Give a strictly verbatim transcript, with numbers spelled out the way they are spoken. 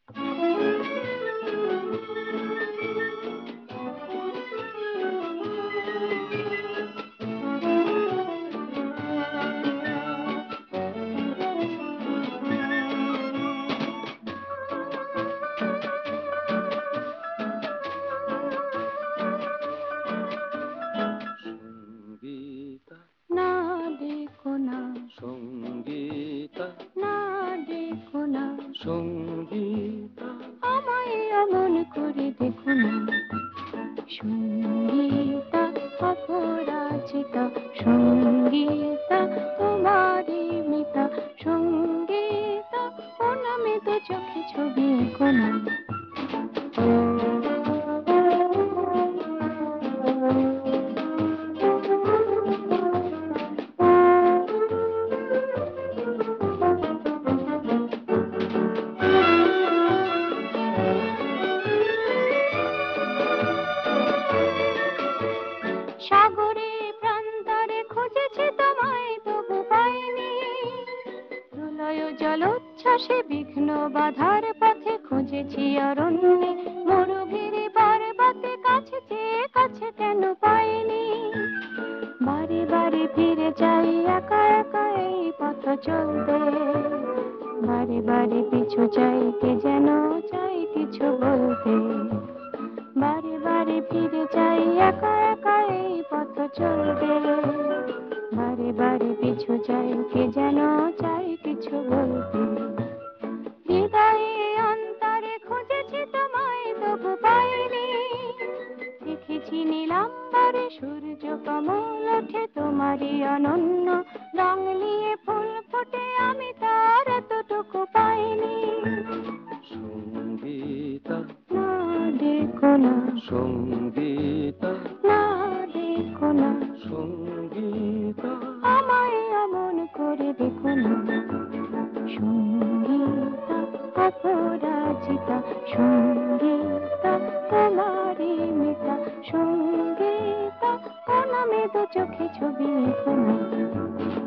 সঙ্গীতা না ডেকো না, সঙ্গীতা না ডেকো না, সঙ্গীতা আমায় অমন করে দেখো না। সঙ্গীতা অপরাজিতা, সঙ্গীতা তোমারই মিতা, সঙ্গীতা ও নামে তো চোখে ছবি এঁকো না। সাগরে প্রান্তরে খুঁজেছি তোমায় তবু পাইনি, প্রলয় জলোচ্ছ্বাসে বিঘ্ন বাধার পথে খুঁজেছি অরণ্যে, মরুভূমি পর্বতে কাছে চেয়ে কাছে কেন পাইনি। বারে বারে ফিরে যাই একা একা এই পথ চলতে, বারে বারে পিছু চাই কে যেন চাই কিছু বলতে। বারে বারে ফিরে যাই একা একা এই পথ চলতে, বারে বারে পিছু চাই কে যেন চাই কিছু বলতে। হৃদয়ে অন্তরে খুঁজেছি তোমায় তবু পাইনি, দেখেছি নীলাম্বরে সূর্য কমল ওঠে তোমারই অনন্য রং নিয়ে ফুল ফোটে, আমি তার এতটুকু পাইনি। সঙ্গীতা না ডেকো না, সঙ্গীতা না ডেকো না, সঙ্গীতা আমায় এমন করে দেখো না। সঙ্গীতা অপরাজিতা, সঙ্গীতা তোমারই মিতা, সঙ্গীতা ও নামে তো চোখে ছবি এঁকো না।